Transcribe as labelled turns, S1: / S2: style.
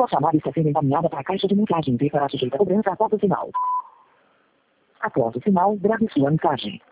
S1: Sua chamada está sendo encaminhada para a caixa de mensagens e será sujeita a cobrança após o sinal. Após o sinal, grave sua mensagem.